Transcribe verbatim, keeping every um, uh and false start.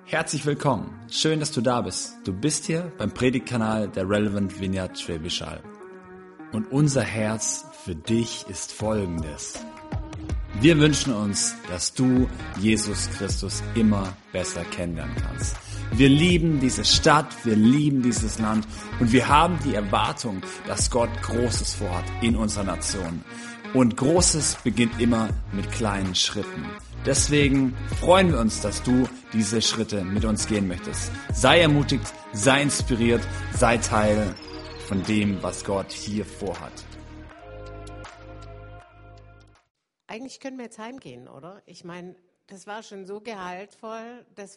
Herzlich willkommen. Schön, dass du da bist. Du bist hier beim Predigtkanal der Relevant Vineyard Schwäbisch Hall. Und unser Herz für dich ist folgendes. Wir wünschen uns, dass du Jesus Christus immer besser kennenlernen kannst. Wir lieben diese Stadt, wir lieben dieses Land und wir haben die Erwartung, dass Gott Großes vorhat in unserer Nation. Und Großes beginnt immer mit kleinen Schritten. Deswegen freuen wir uns, dass du diese Schritte mit uns gehen möchtest. Sei ermutigt, sei inspiriert, sei Teil von dem, was Gott hier vorhat. Eigentlich können wir jetzt heimgehen, oder? Ich meine, das war schon so gehaltvoll, das